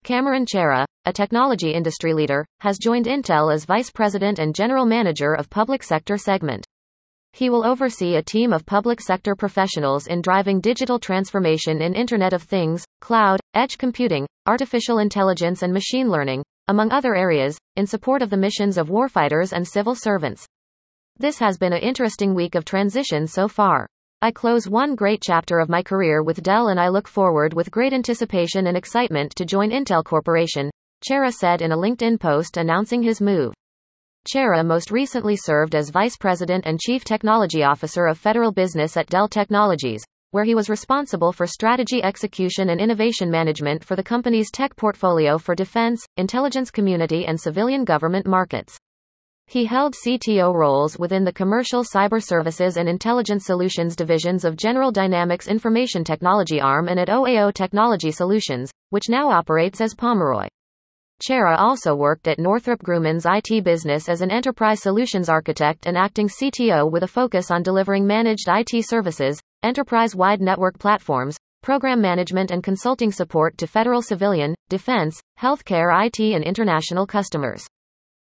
Cameron Chera, a technology industry leader, has joined Intel as Vice President and General Manager of Public Sector Segment. He will oversee a team of public sector professionals in driving digital transformation in Internet of Things, cloud, edge computing, artificial intelligence and machine learning, among other areas, in support of the missions of warfighters and civil servants. This has been an interesting week of transition so far. I close one great chapter of my career with Dell and I look forward with great anticipation and excitement to join Intel Corporation, Chera said in a LinkedIn post announcing his move. Chera most recently served as Vice President and Chief Technology Officer of Federal Business at Dell Technologies, where he was responsible for strategy execution and innovation management for the company's tech portfolio for defense, intelligence community and civilian government markets. He held CTO roles within the Commercial Cyber Services and Intelligence Solutions divisions of General Dynamics Information Technology arm and at OAO Technology Solutions, which now operates as Pomeroy. Chera also worked at Northrop Grumman's IT business as an enterprise solutions architect and acting CTO with a focus on delivering managed IT services, enterprise-wide network platforms, program management and consulting support to federal civilian, defense, healthcare IT and international customers.